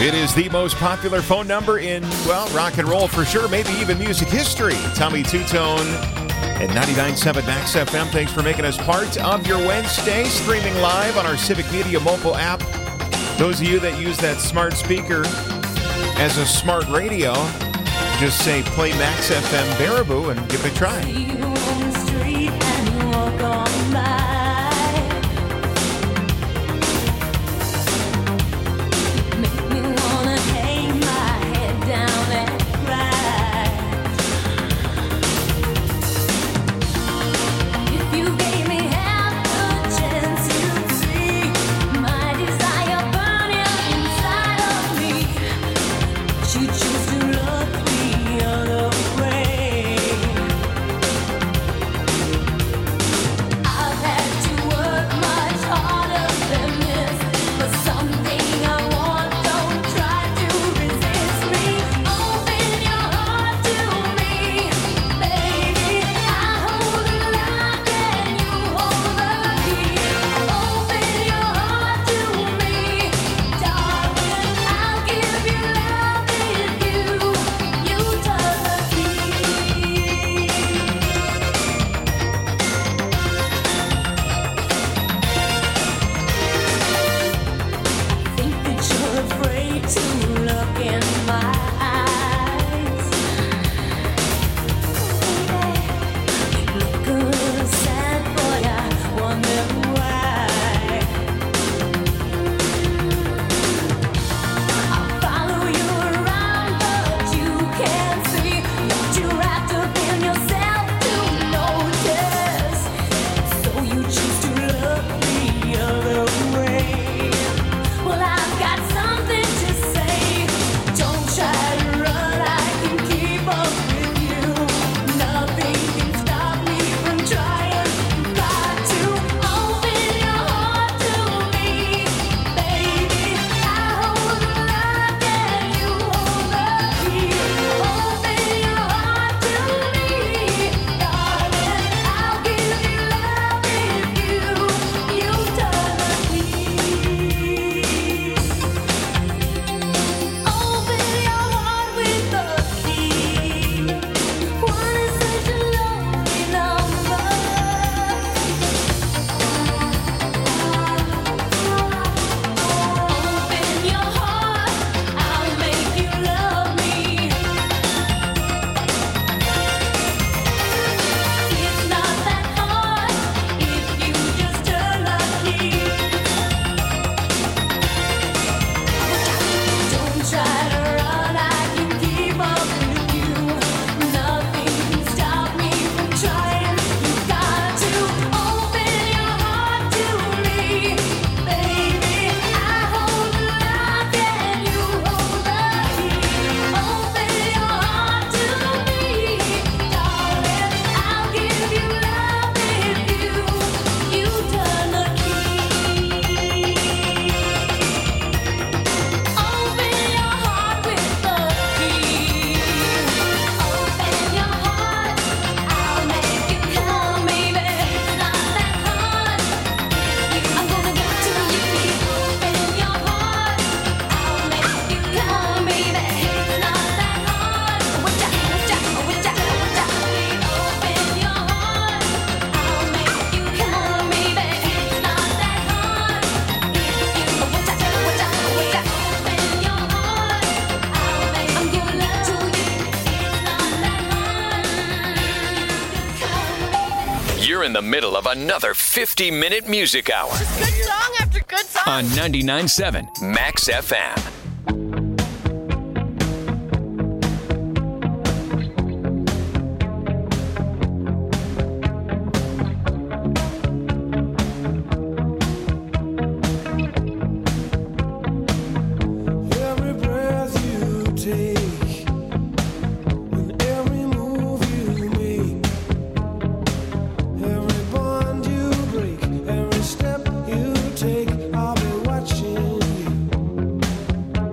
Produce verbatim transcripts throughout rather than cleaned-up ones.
It is the most popular phone number in, well, rock and roll for sure, maybe even music history. Tommy Two-Tone at ninety-nine point seven Max F M. Thanks for making us part of your Wednesday, streaming live on our Civic Media mobile app. Those of you that use that smart speaker as a smart radio, just say play Max F M Baraboo and give it a try. You on the street and you walk on by. Make me wanna hang my head down and cry. If you gave me half a chance, you'd see my desire burning inside of me. But you choose to look the other way. I've had to work much harder than this for something I want. Don't try to resist me. Open your heart to me, baby. I hold the lock and you hold the key. Open your heart to me, darling. I'll give you love if you you turn the key. Think that you're afraid to look in my eyes. Look a little sad, boy, I wonder why. I'll follow you around, but you can't see what you're wrapped up in yourself to notice. So you choose to look the other way. Well, I've got something to say. Don't try to run, I can keep up with you. Nothing can stop me from trying. You've got to open your heart to me, baby. I hold the lock and you hold the key. Open your heart to me, darling. I'll give you love if you you turn the key. Open your heart with the key. One is such a lonely number. Open your heart, I'll make you love me. It's not that hard if you just turn the key. Don't try to run, I can keep up with you. Nothing can stop me from trying. You've got to open your heart to me, baby. I hold the lock and you hold the key. Open your heart to me, darling. I'll give you love if you you turn the key. Open your heart with the key. Open your heart, I'll make you come, baby. It's not that hard. I'm gonna give it to you. Open your heart, I'll make you come, baby. It's not that hard. Watch out, watch out, watch out, watch out. Open your heart, I'll make you come, baby. It's not that hard. Watch out, watch out, watch out. Open your heart, I'll make I'm giving it to you. It's not that hard. You're in the middle of another fifty-minute music hour Good song after good song. on ninety-nine point seven Max F M. Every breath you take, and every move you make, every bond you break, every step you take, I'll be watching you.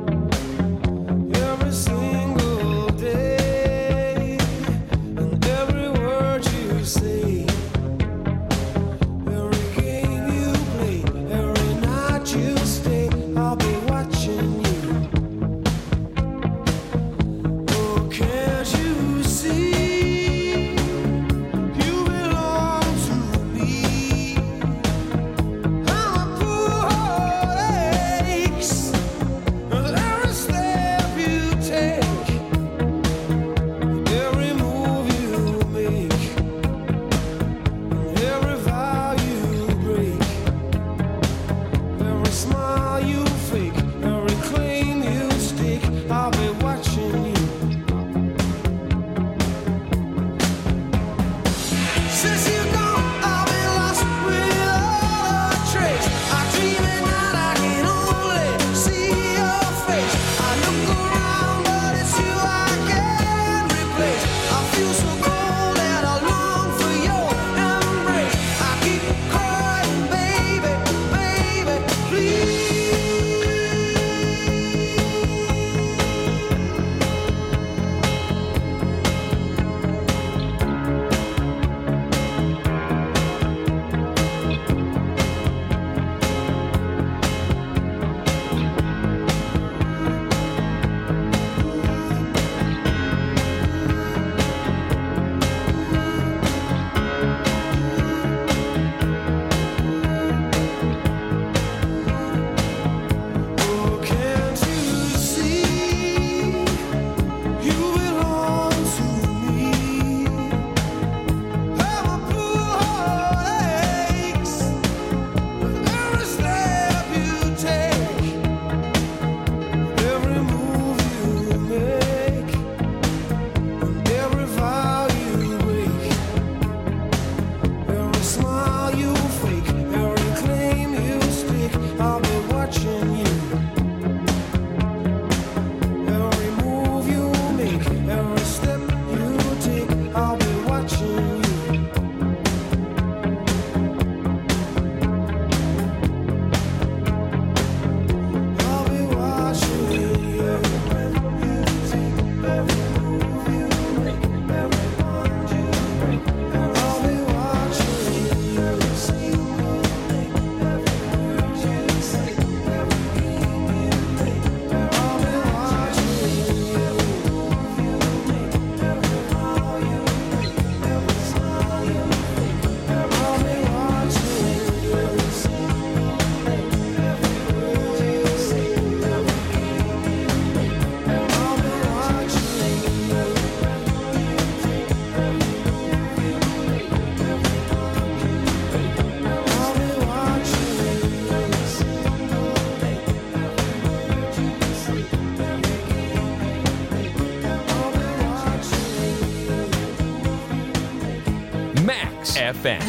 F M.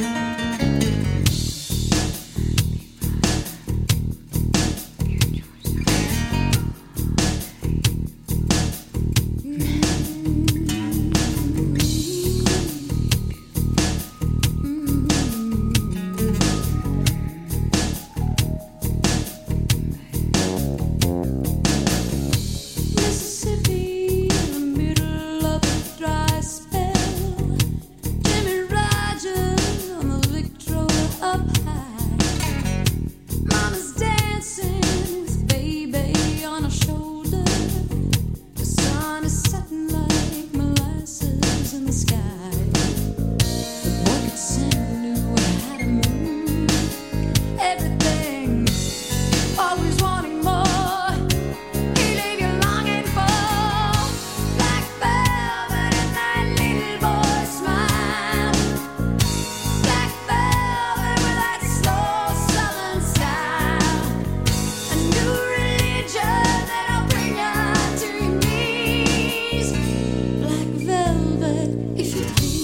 Mississippi, in the middle of a dry spell. Jimmy Rogers on the Victrola up high. Mama's dancing with baby on her shoulder. The sun is setting like molasses in the sky. The boy could sing, knew how to move everything. Always wanting more. He leave you longing for black velvet and that little boy smile. Black velvet with that slow southern style. A new religion that'll bring you to your knees. Black velvet, if you please.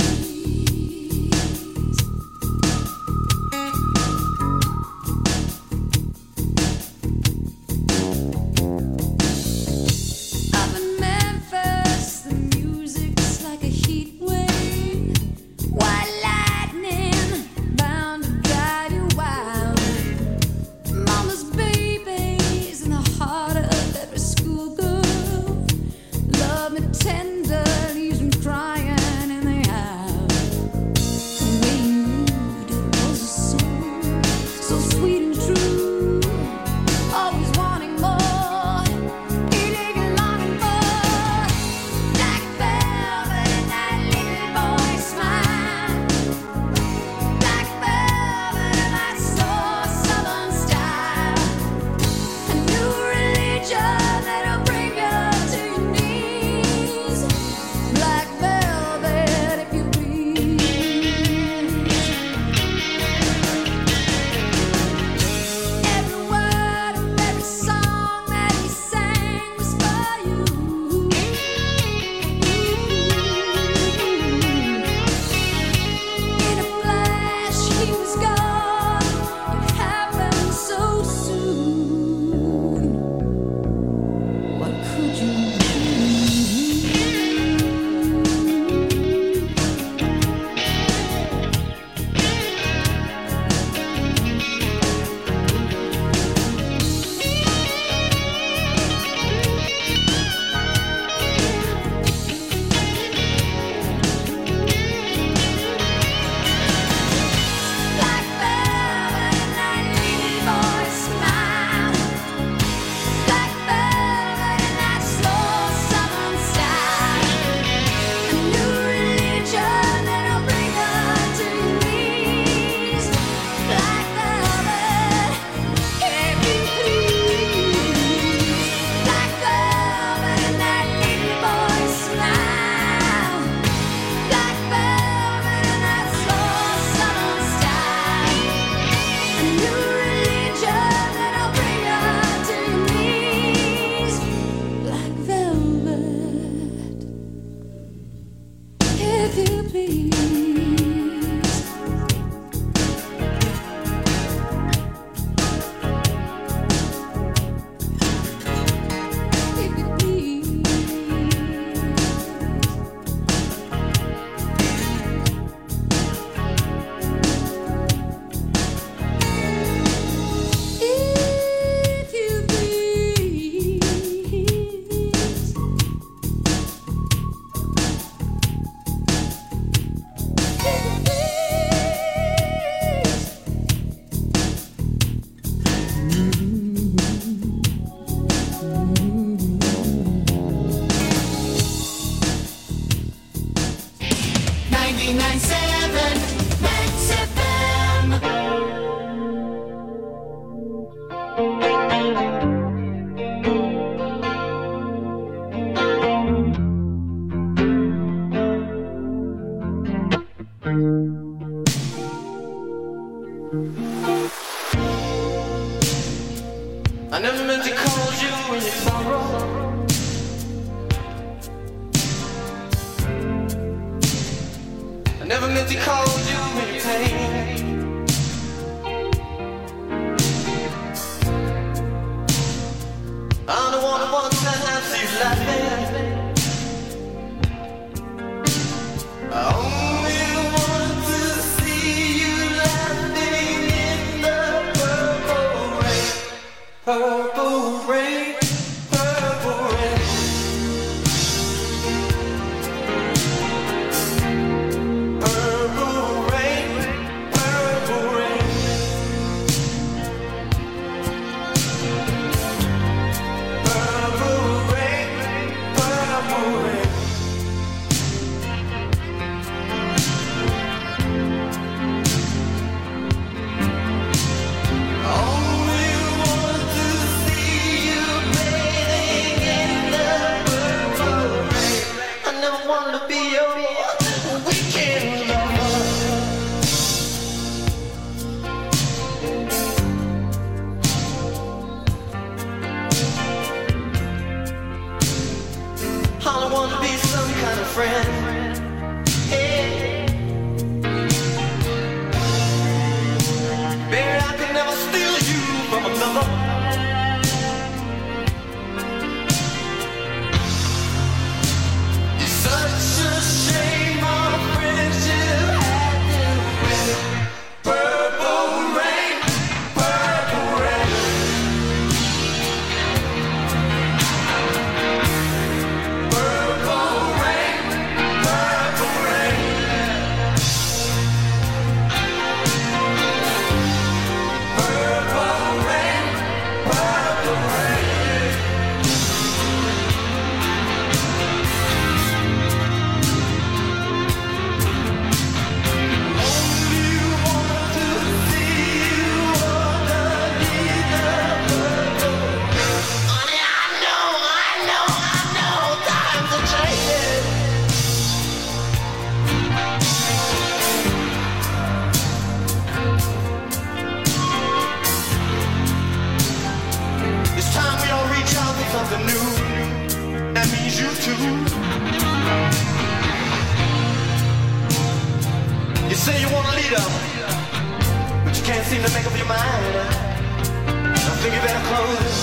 Up in Memphis, the music's like a heat wave. White lightning bound to drive you wild. Mama's baby's in the heart of every schoolgirl. Love me tender, leaves them crying in the aisle. The way you moved, it was a song, so sweet and true. Always wanting more. He leave you longing for black velvet and that little boy smile. Black velvet and that slow southern style. A new religion that'll bring you to your knees. Black velvet, if you please. Every word of every song that he sang was for you. In a flash, he was gone. It happened so soon. What could you do? Black velvet and that little boy smile. Black velvet and that slow southern style. A new religion that'll bring you to your knees. Black velvet, if you please. Black velvet and that little boy smile. Black velvet and that slow southern style. A new religion that'll bring you to your knees. Black velvet, if you please. If you please. If you please. ninety-nine point seven Max F M. I never meant to call you in your sorrow. I never meant to call you All I wanna be some kind of friend. Hey. Baby, I could never steal you from another. It's such a shame our friendship had to end. Purple rain, purple rain. Purple rain, purple rain. Purple rain, purple rain. Only want to see you underneath the purple. Honey, I know, I know, I know, times are changing. It's time we all reach out for something new. That means you too. You say you want a leader, but you can't seem to make up your mind. I think you better close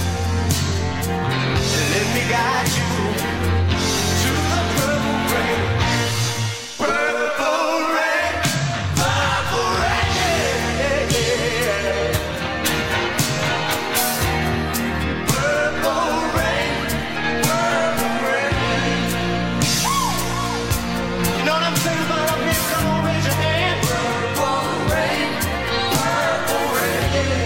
and let me guide you to the purple rain. Purple rain, purple rain. Purple rain, purple rain. You know what I'm saying about up here? Come on, raise your hand. Purple rain, purple rain.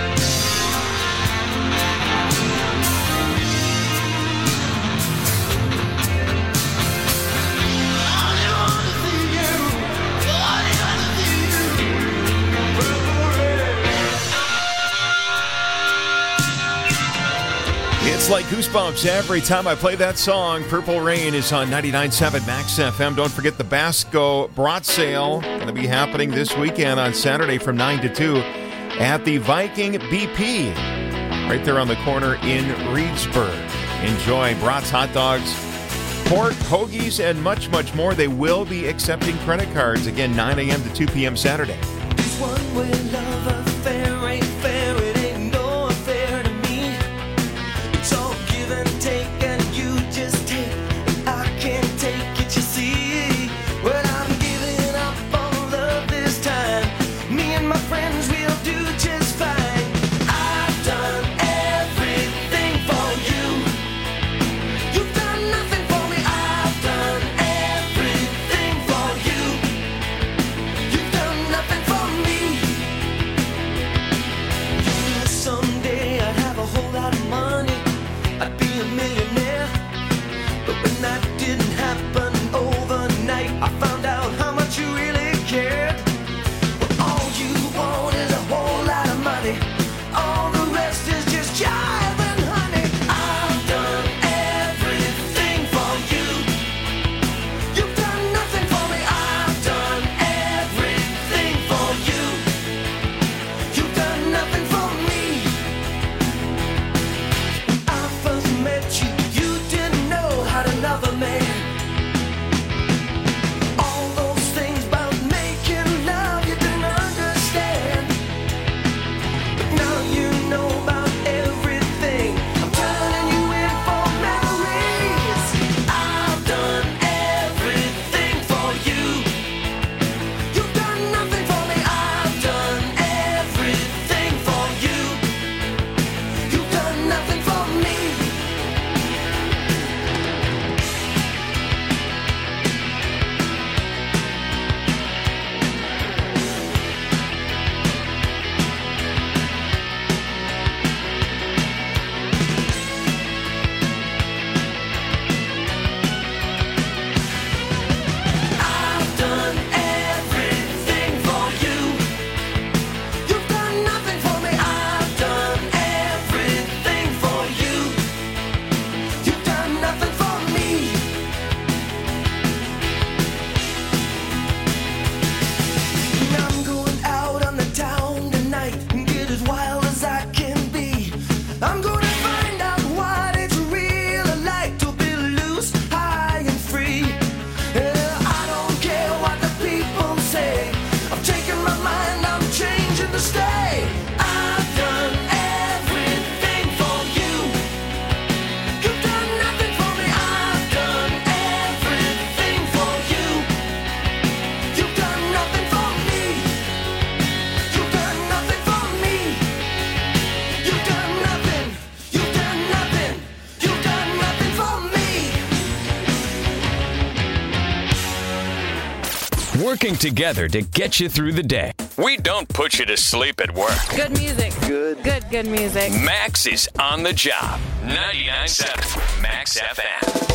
I only wanna see you. I only wanna see you. Purple rain. It's like goosebumps every time I play that song. Purple Rain is on ninety-nine point seven Max F M. Don't forget the Basco Brat Sale. Going to be happening this weekend on Saturday from nine to two at the Viking B P. Right there on the corner in Reedsburg. Enjoy brats, hot dogs, pork, hoagies, and much, much more. They will be accepting credit cards. Again, nine a.m. to two p.m. Saturday. This one-way love affair ain't fair, it ain't no affair to me. It's all give and take, and you just take. I can't take it, you see. Well, I'm giving up on love this time. Me and my friends will do just fine. I've done everything for you. You've done nothing for me. I've done everything for you. You've done nothing for me. You knew someday I'd have a whole lot of money. I'd be a millionaire. But when that didn't happen overnight, I found out how much you really cared. Well, all you want is a whole lot of money. All the rest is just jive and honey. I've done everything for you. You've done nothing for me. I've done everything for you. You've done nothing for me. When I first met you, working together to get you through the day. We don't put you to sleep at work. Good music. Good. Good, good music. Max is on the job. ninety-nine point seven Max F M.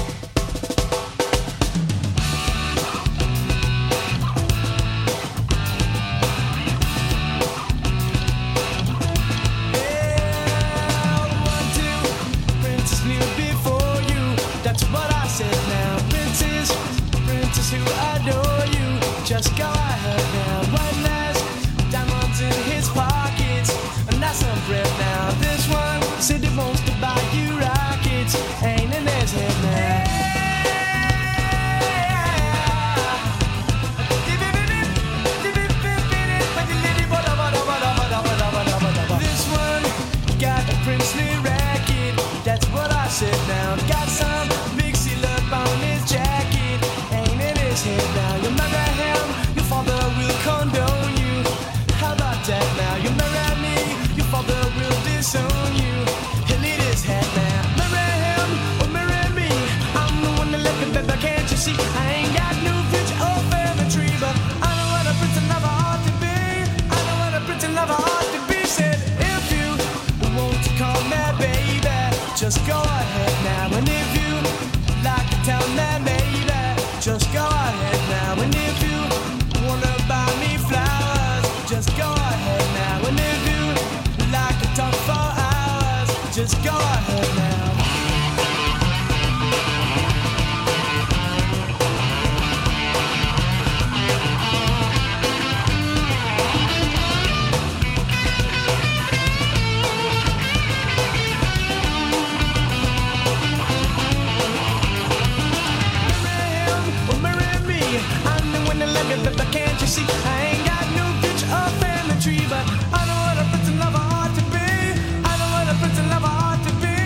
Who adore you, just go ahead now. One last diamonds in his pockets, and that's some bread now. This one said he wants to buy you rockets, ain't in his head now. This one got a princely racket, that's what I said now. Got some big seal up on his jacket. Now you marry him, your father will condone you. How about that now? You marry me, your father will disown you. He'll need his head now. Marry him or marry me, I'm the one that left him, baby, can't you see? I ain't got no future or family tree, but I know what a prince and lover ought to be. I know what a prince and lover ought to be. Said if you want to call me baby, just go ahead now. And if you like to tell me maybe, just go ahead now. And if you wanna buy me flowers, just go ahead now. And if you like to talk for hours, just go ahead now. But can't you see, I ain't got no future or family tree, but I know what a prince and lover ought to be. I know what a prince and lover ought to be.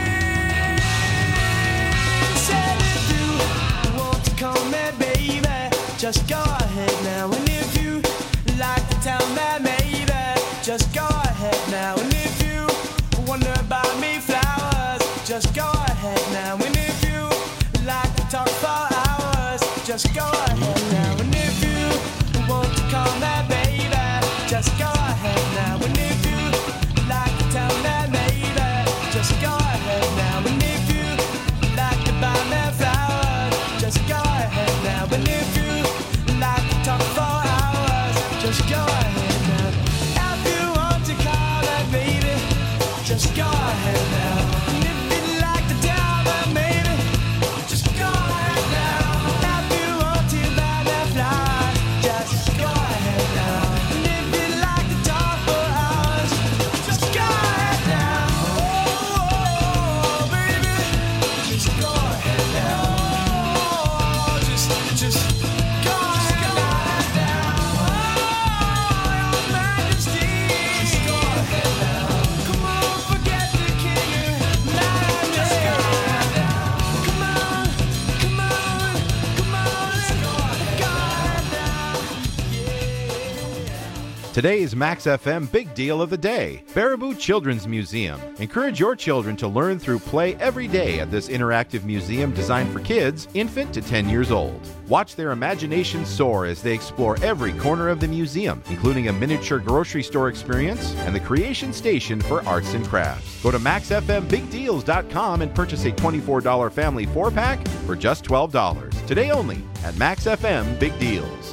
Said if you want to call me baby, just go ahead now. And if you like to tell me maybe, just go ahead now. And if you wonder about me flowers, just go ahead now. And if you like to talk for hours, just go ahead now. And if you want to call me baby, just go ahead now. And if you like to tell me maybe, just go ahead now. And if you like to buy me flowers, just go ahead now. And if you like to talk for hours, just go ahead now. If you want to call me baby, just go ahead now. And if you like to tell me maybe, just go ahead now. If you want to buy me flowers, just go ahead now. And if you like to talk for hours, just go ahead now. Oh, baby, just go ahead now. Oh, just, just go ahead now. Oh, your Majesty, just go ahead now. Come on, forget the king. Now just go ahead now. Come on, come on, come on, let's go ahead now. Today's Max F M Big Deal of the Day, Baraboo Children's Museum. Encourage your children to learn through play every day at this interactive museum designed for kids, infant to ten years old. Watch their imagination soar as they explore every corner of the museum, including a miniature grocery store experience and the creation station for arts and crafts. Go to max f m big deals dot com and purchase a twenty-four dollars family four-pack for just twelve dollars. Today only at Max F M Big Deals.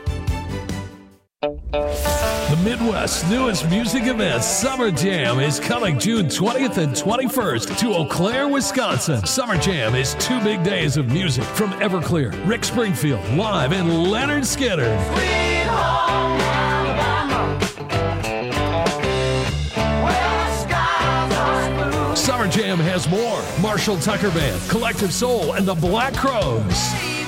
The Midwest's newest music event, Summer Jam, is coming June twentieth and twenty-first to Eau Claire, Wisconsin. Summer Jam is two big days of music from Everclear, Rick Springfield live, and Leonard Skinner. Sweet home Alabama, where skies are blue. Summer Jam has more. Marshall Tucker Band, Collective Soul, and the Black Crowes.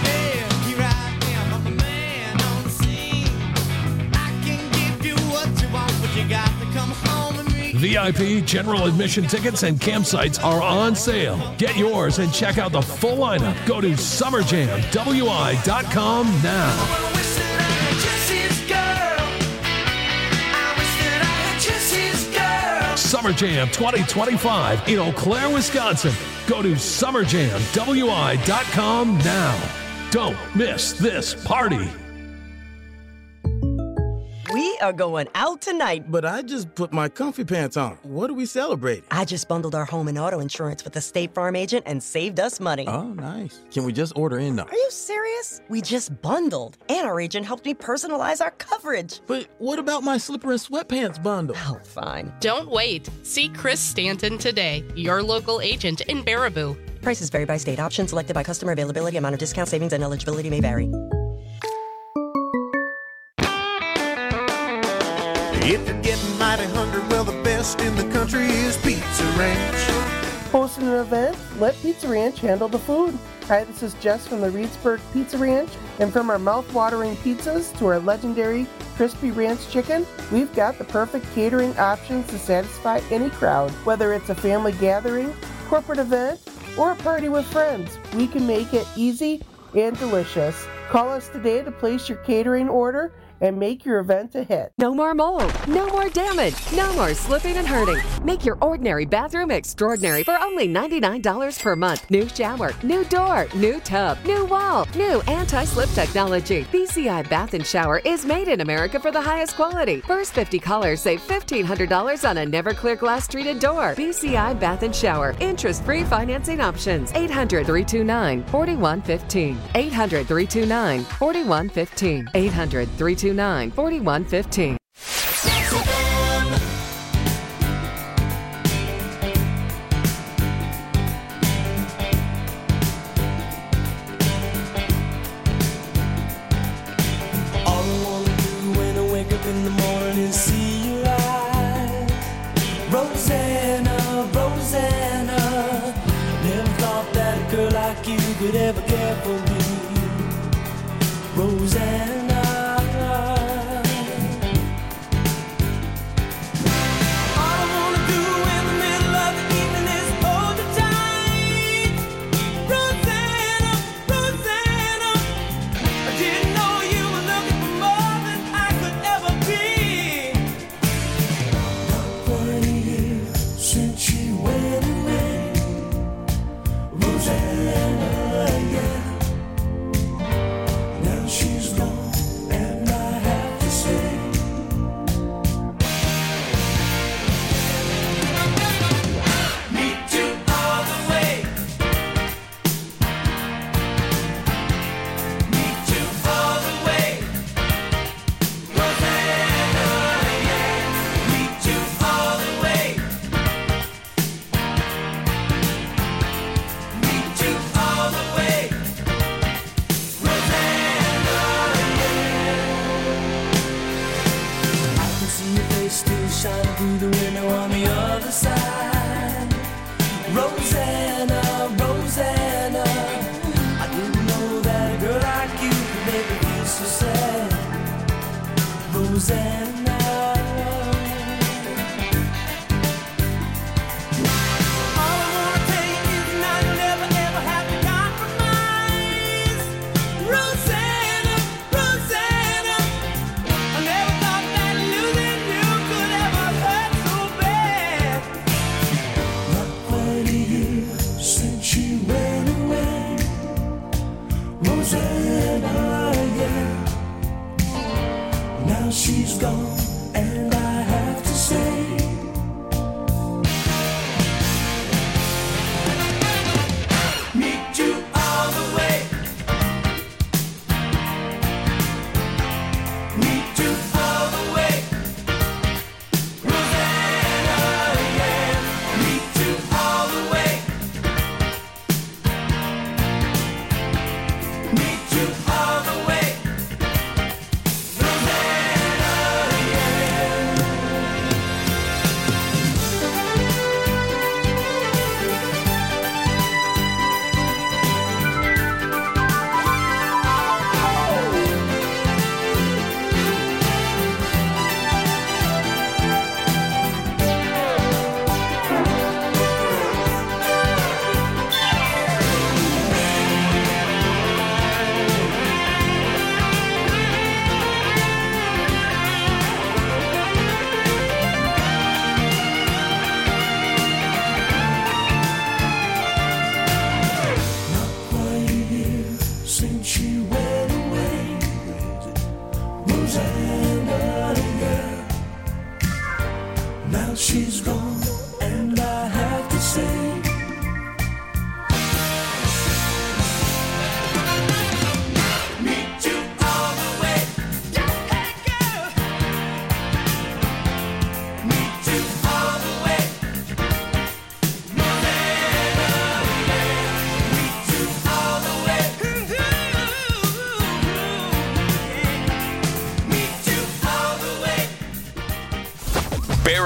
V I P, general admission tickets, and campsites are on sale. Get yours and check out the full lineup. Go to summer jam w i dot com now. Summer Jam twenty twenty-five in Eau Claire, Wisconsin. Go to summer jam w i dot com now. Don't miss this party. We are going out tonight. But I just put my comfy pants on. What are we celebrating? I just bundled our home and auto insurance with the State Farm agent and saved us money. Oh, nice. Can we just order in now? Are you serious? We just bundled. And our agent helped me personalize our coverage. But what about my slipper and sweatpants bundle? Oh, fine. Don't wait. See Chris Stanton today, your local agent in Baraboo. Prices vary by state. Options selected by customer. Availability, amount of discount, savings, and eligibility may vary. If you're getting mighty hungry, well, the best in the country is Pizza Ranch. Hosting an event? Let Pizza Ranch handle the food. Hi, this is Jess from the Reedsburg Pizza Ranch, and from our mouth-watering pizzas to our legendary crispy ranch chicken, we've got the perfect catering options to satisfy any crowd. Whether it's a family gathering, corporate event, or a party with friends, we can make it easy and delicious. Call us today to place your catering order and make your event a hit. No more mold, no more damage, no more slipping and hurting. Make your ordinary bathroom extraordinary for only ninety-nine dollars per month. New shower, new door, new tub, new wall, new anti-slip technology. B C I Bath and Shower is made in America for the highest quality. First fifty callers save fifteen hundred dollars on a never clear glass treated door. B C I Bath and Shower. Interest-free financing options. eight hundred, three two nine, four one one five. eight hundred, three two nine, four one one five. eight hundred, three two nine, four one one five. In the morning, see you ride. Rosanna, Rosanna, never thought that a girl like you could ever care for me. Rosanna, all I wanna do in the middle of the evening is hold you tight. Rosanna, Rosanna, I didn't know you were looking for more than I could ever be. Not twenty years since she went away. Rosanna, yeah. Now she's gone and I have to say, me too all the way. Me too all the way. Rosanna, yeah. Me too all the way. Me too all the way. Rosanna, yeah. I can see your face still shining through the window on the other side. Rosanna, Rosanna, I didn't know that a girl like you could make me feel so sad. Rosanna, all I wanna tell you is now you'll never ever have to compromise. Rosanna, Rosanna, I never thought that losing you could ever hurt so bad. Not twenty years since she went away. Rosanna, yeah. Now she's gone and I have to say, me too all the way. Me too all the way. Rosanna, yeah. Me too all the way. Me too all the way. Rosanna, yeah.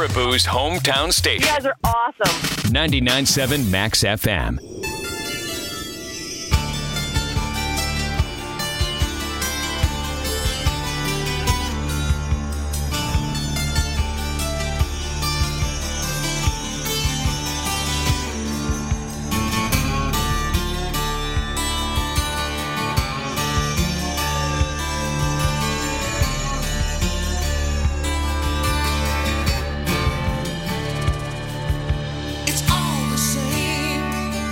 Baraboo's hometown station. You guys are awesome. ninety-nine point seven Max F M. It's all the same.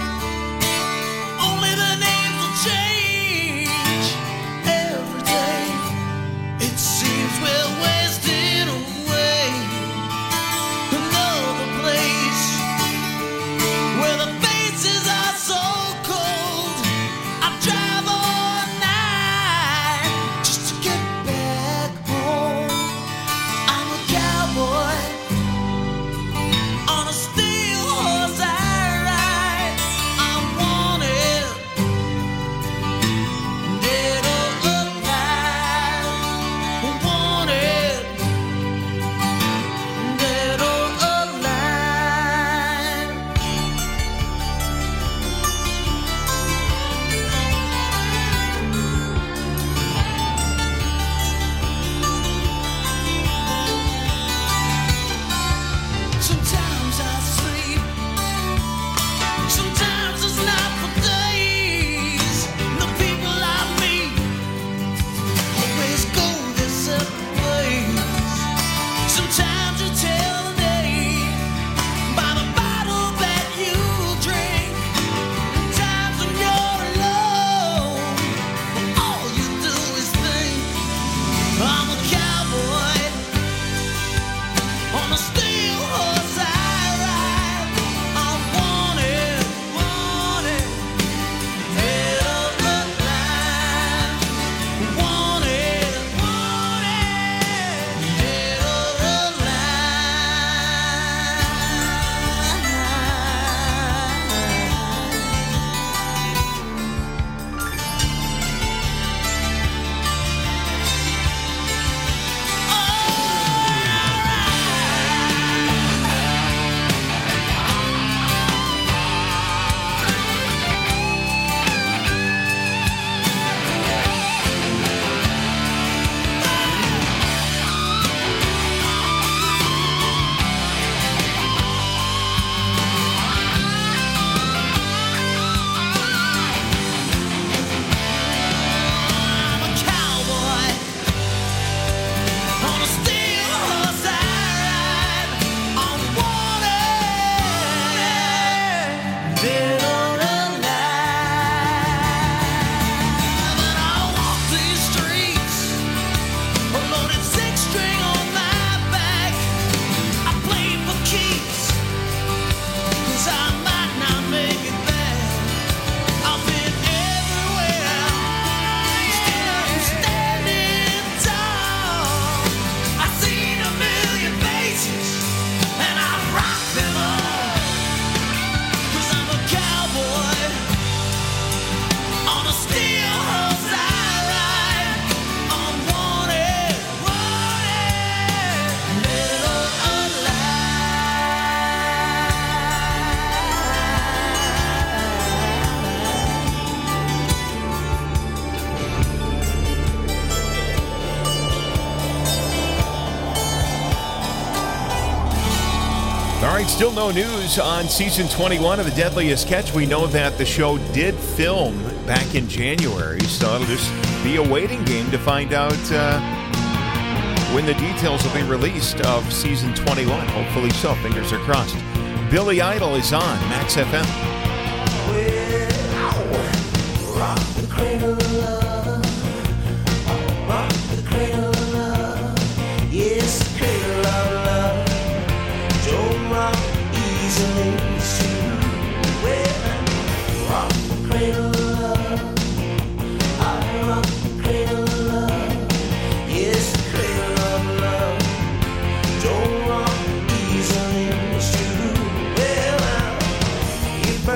Only the names will change every day. It seems we're wasting away. Another place where the faces are so cold. I drive all night just to get back home. I'm a cowboy on a steel horse I ride. I'm wanted, dead or alive. Wanted, dead or alive. Sometimes I sleep, sometimes it's not for days. The people I meet always go their separate ways. Sometimes you tell the day by the bottle that you drink. Times when you're alone, all you do is think. I'm a cowboy on a steel horse I ride. I'm wanted, wanted, dead or alive. Wanted, wanted, dead or I'm a cowboy on a steel horse I ride. I'm wanted, dead or alive. And I walk these streets, a loaded six string on my back. I play for keeps, 'cause I might not make it back. I've been everywhere, still I'm standing tall. I've seen a million faces, and I rock them all. 'Cause I'm a cowboy on a steel horse I ride. I'm wanted, wanted, dead or All right, still no news on season twenty-one of The Deadliest Catch. We know that the show did film back in January, so it'll just be a waiting game to find out uh, when the details will be released of season twenty-one. Hopefully so. Fingers are crossed. Billy Idol is on Max F M. rock the cradle of love, rock the cradle of love, yes, the cradle of love. Don't rock easily, it's true. Well, rock the cradle of love, I rock the cradle of love, yes, the cradle of love. Don't rock easily, it's true. Well, if I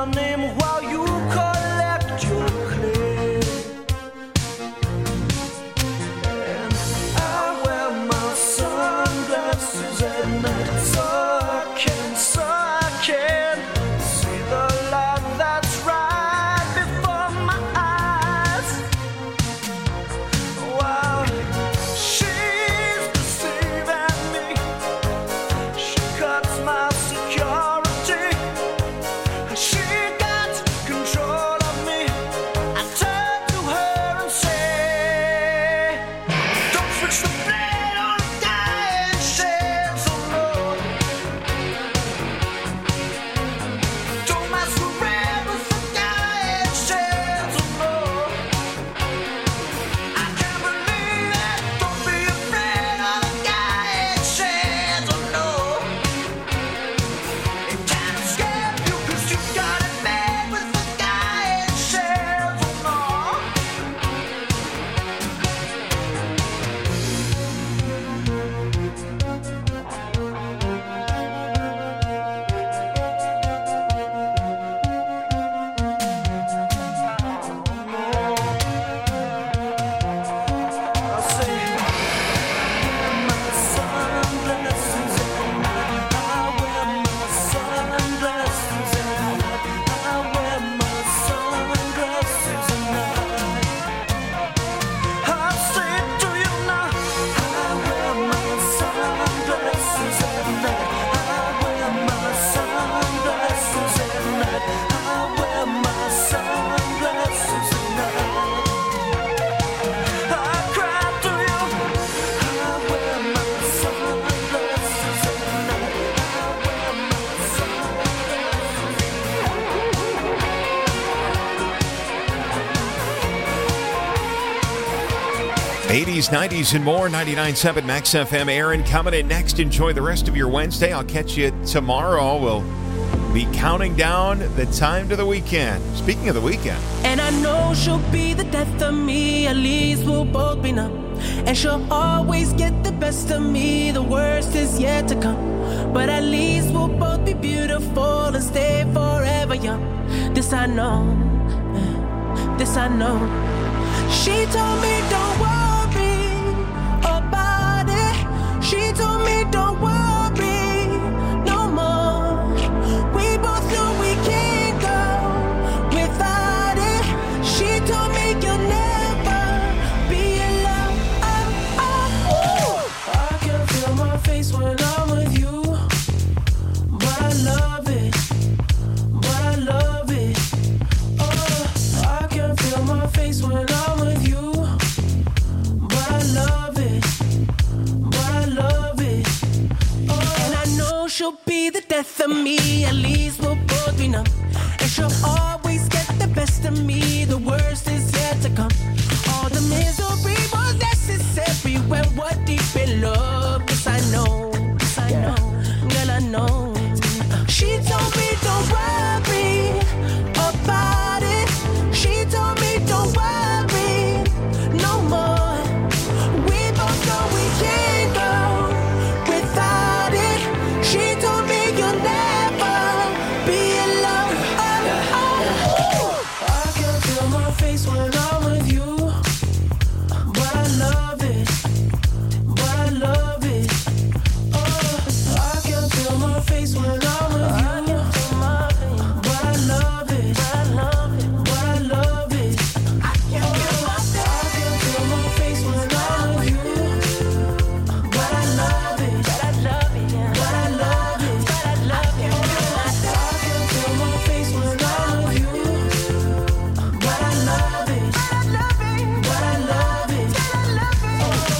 name while you collect your clay. And I wear my sunglasses at night so I can, so I can see the light that's right before my eyes. Wow, she's deceiving me. She cuts my security. She got control of me. I turn to her and say, don't switch the blade on the dying shades, oh no. Don't masquerade with the dying shades, oh no. I can't believe it. Don't be afraid of the dying shades, oh no. It can't escape you 'cause you got it made with the dying shades, oh no. I say, my sunglasses at night. I wear my sunglasses at night. I wear my sunglasses at night. I say it to you now. I wear my sunglasses at night. I wear my sunglasses at night. I wear my sunglasses at night. I cry to you. I wear my sunglasses at night. I wear my eighties, nineties, and more. ninety-nine point seven Max F M. Aaron coming in next. Enjoy the rest of your Wednesday. I'll catch you tomorrow. We'll be counting down the time to the weekend. Speaking of the weekend, And I know she'll be the death of me, at least we'll both be numb. And she'll always get the best of me, the worst is yet to come. But at least we'll both be beautiful and stay forever young. This I know, eh, this I know. She told me don't worry about it. She told me don't worry no more. We both know we can't go without it. She told me you'll never be alone. I can feel my face when I'm with you, but I love it, but I love it. Oh, I can feel my face when I'm with you, but I love it, but I love it. Oh, and I know she'll be the death of me, at least we'll both be numb. And she'll always get the best of me, the worst is yet to come. All the misery was necessary when we're deep in love. Yes, I know, yes, I know, girl, I know. She told me don't worry about it. She told me don't worry no more. We both know we can't go without it. She told me you'll never be alone. I can feel my face when I'm with you, but I love it, but I love it. Oh, I can feel my face when I'm with you, but I love it, but I love it, but I love it. I can feel my face when I'm with you, but I love it, but I love it, but I love it, but I love it. I can feel my face when I'm with you, but I love it, but I love it, but I love it, but I love it.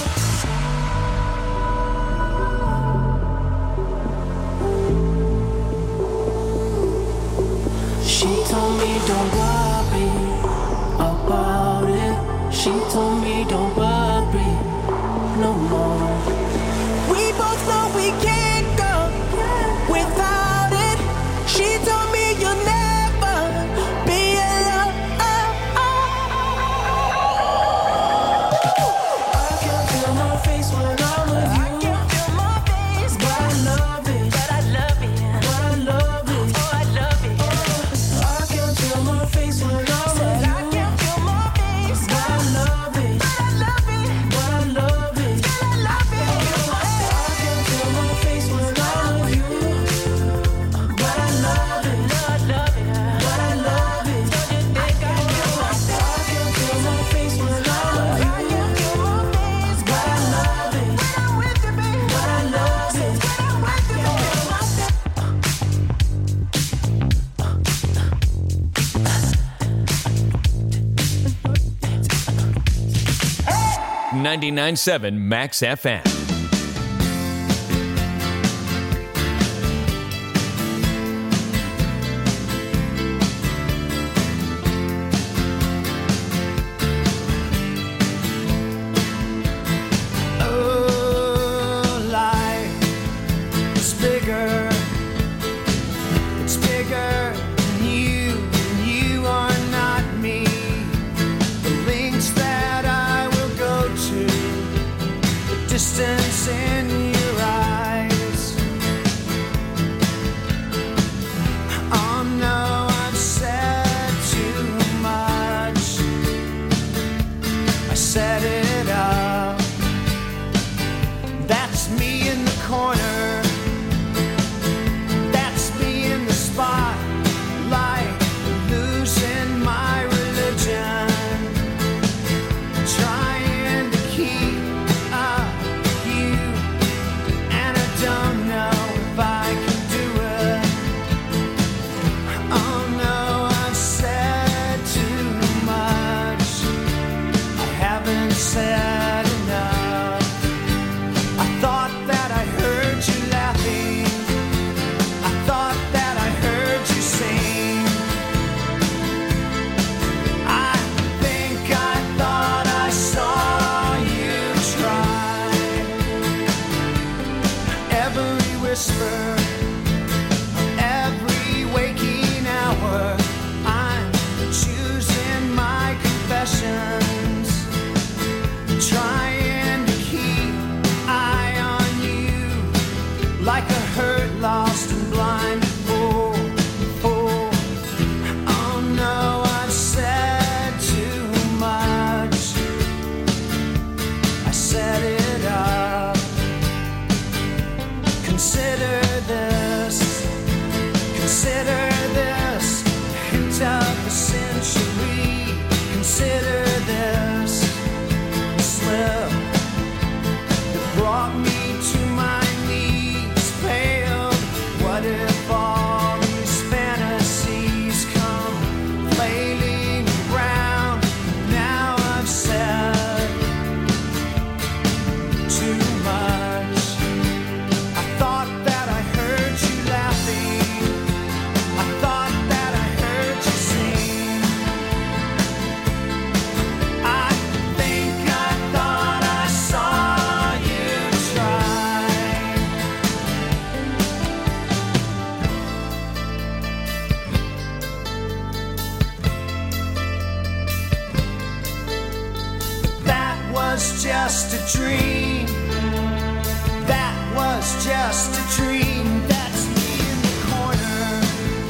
She told me don't worry about it. She told me don't worry no more. We both know we can't go without it. She told me you'll never be alone. I can feel my face when I'm with you. I can feel my face, but I love it, but I love it, but I love it, oh I love it. I ninety-nine point seven Max F M. Distance in your eyes. Oh no, I've said too much. I set it up. That's me in the corner. That's me in the spotlight, losing my religion, trying to keep up. Don't know if I can do it. Oh no, I've said too much. I haven't said enough. I thought that I heard you laughing. I thought that I heard you sing. I think I thought I saw you try. Every whisper, every waking hour, I'm choosing my confessions, trying to keep eye on you, like a hurt, lost and blind fool. fool. Oh no, I've said too much. I set it up. Consider this, consider this, hint of the century. Consider this slip that brought me to my knees, paled. What if all these fantasies come flailing around? Now I've said too much. Just a dream. That was just a dream. That's me in the corner.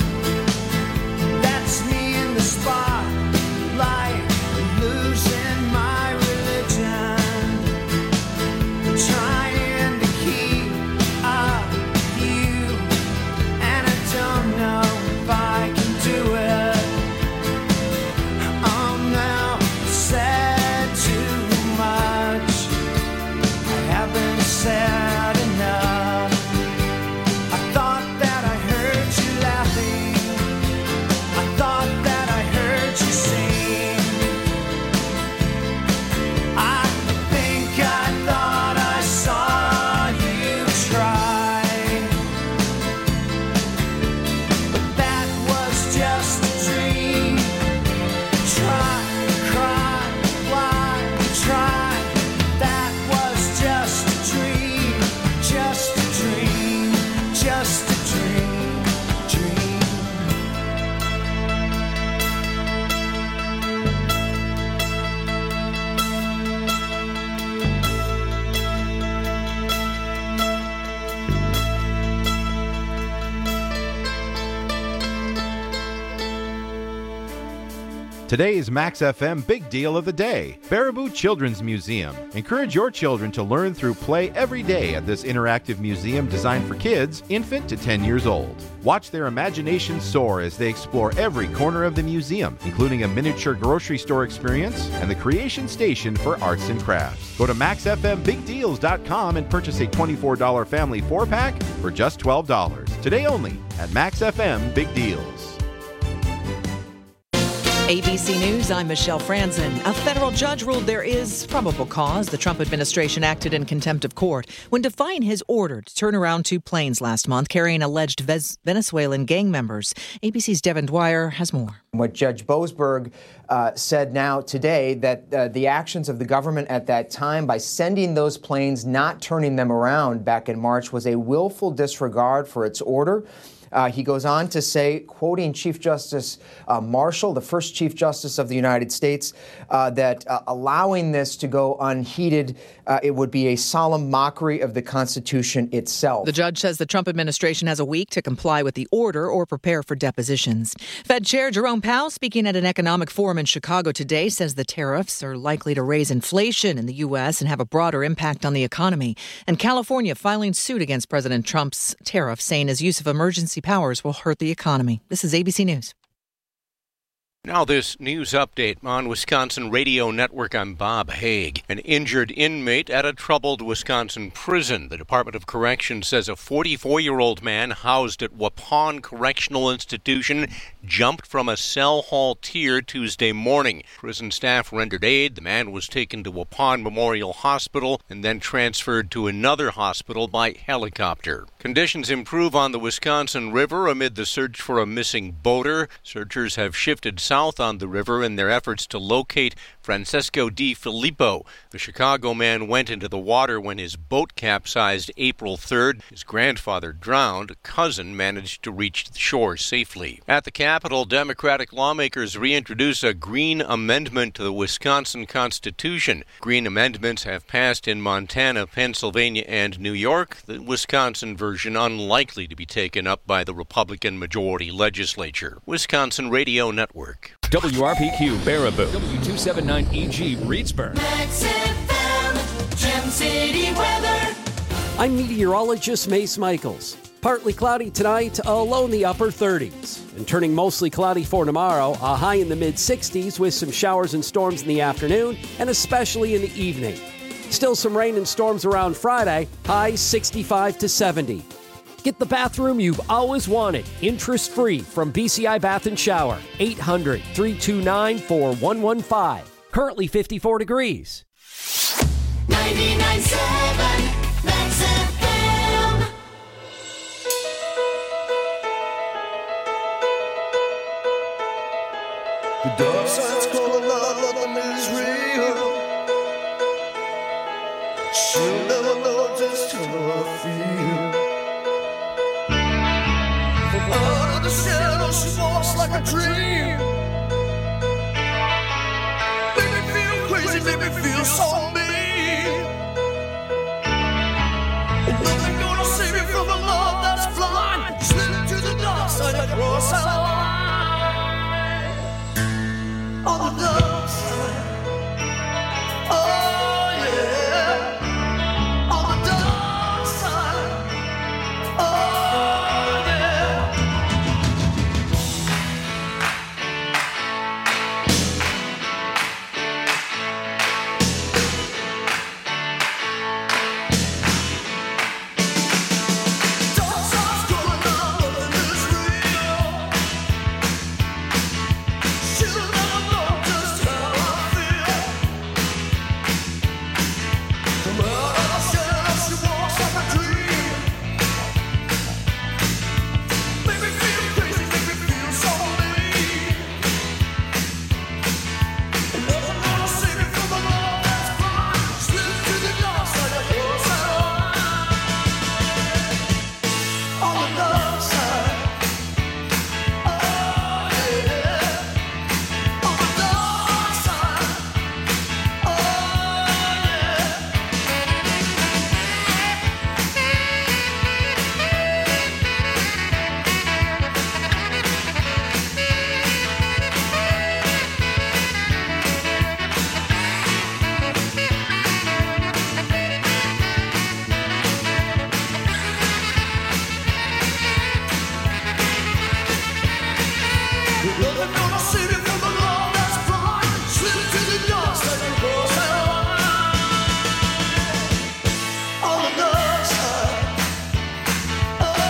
That's me in the spotlight, losing my religion, trying to keep up with you, and I don't know if I can do it. Oh no, said too much. I haven't said enough. I thought that I heard you laughing. I thought that I heard you sing. I think I thought I saw you try. But that was just a dream. Try, cry, why try? That was just a dream, just a dream, just a dream, dream. Today's Max F M Big Deal of the Day, Baraboo Children's Museum. Encourage your children to learn through play every day at this interactive museum designed for kids, infant to ten years old. Watch their imagination soar as they explore every corner of the museum, including a miniature grocery store experience and the creation station for arts and crafts. Go to max f m big deals dot com and purchase a twenty-four dollars family four-pack for just twelve dollars. Today only at Max F M Big Deals. A B C News, I'm Michelle Franzen. A federal judge ruled there is probable cause the Trump administration acted in contempt of court when defying his order to turn around two planes last month carrying alleged Venezuelan gang members. A B C's Devin Dwyer has more. What Judge Boasberg uh, said now today, that uh, the actions of the government at that time by sending those planes, not turning them around back in March, was a willful disregard for its order. Uh, he goes on to say, quoting Chief Justice uh, Marshall, the first Chief Justice of the United States, uh, that uh, allowing this to go unheeded, uh, it would be a solemn mockery of the Constitution itself. The judge says the Trump administration has a week to comply with the order or prepare for depositions. Fed Chair Jerome Powell, speaking at an economic forum in Chicago today, says the tariffs are likely to raise inflation in the U S and have a broader impact on the economy. And California filing suit against President Trump's tariff, saying his use of emergency powers will hurt the economy. This is A B C News. Now this news update on Wisconsin Radio Network. I'm Bob Haig. An injured inmate at a troubled Wisconsin prison. The Department of Corrections says a forty-four-year-old man housed at Waupun Correctional Institution jumped from a cell hall tier Tuesday morning. Prison staff rendered aid. The man was taken to Waupun Memorial Hospital and then transferred to another hospital by helicopter. Conditions improve on the Wisconsin River amid the search for a missing boater. Searchers have shifted south on the river in their efforts to locate Francesco Di Filippo. The Chicago man went into the water when his boat capsized April third. His grandfather drowned. A cousin managed to reach the shore safely. At the Capitol, Democratic lawmakers reintroduce a Green Amendment to the Wisconsin Constitution. Green amendments have passed in Montana, Pennsylvania, and New York. The Wisconsin version unlikely to be taken up by the Republican majority legislature. Wisconsin Radio Network. W R P Q Baraboo. W two seventy-nine E G Reedsburg. Max F M, Gem City weather. I'm meteorologist Mace Michaels. Partly cloudy tonight, a low in the upper thirties. And turning mostly cloudy for tomorrow, a high in the mid-sixties with some showers and storms in the afternoon and especially in the evening. Still some rain and storms around Friday, high sixty-five to seventy. Get the bathroom you've always wanted, interest-free from B C I Bath and Shower. eight hundred, three two nine, four one one five. Currently fifty-four degrees. ninety-nine point seven Max F M. The dark side's calling out, nothing is real. She'll never know just how I feel. Out of the shadow, she walks like a dream. Make me feel crazy, make me feel so mean. Nothing gonna save me from a love that's blind. Slip to the dark side, across our line. On the dark side. Oh yeah. On the dark side. Oh yeah.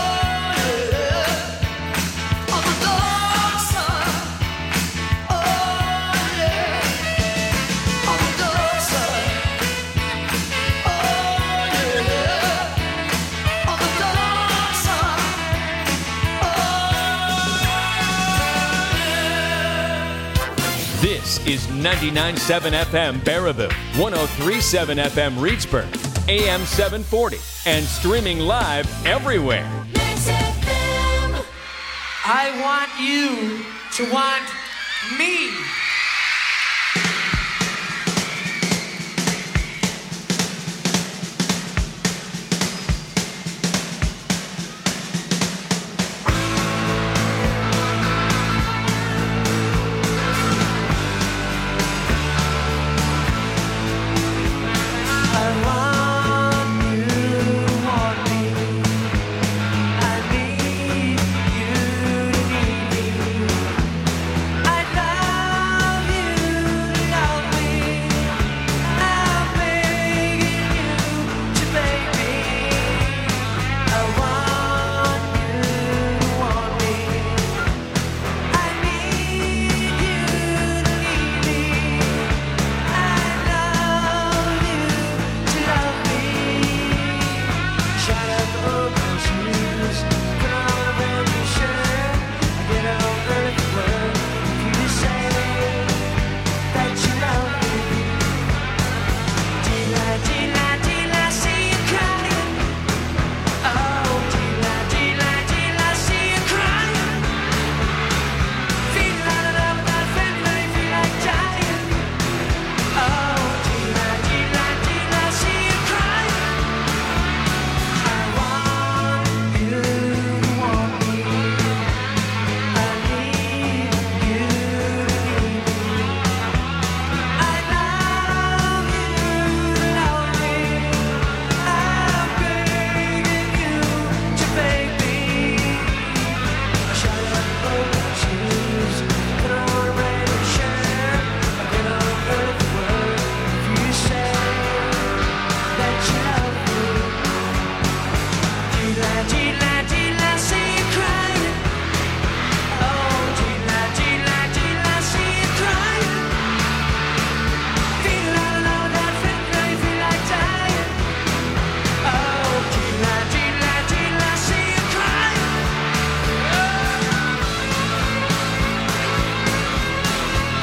Oh This is ninety-nine point seven F M Baraboo, one oh three point seven F M Reedsburg, A M seven forty, and streaming live everywhere. I want you to want me.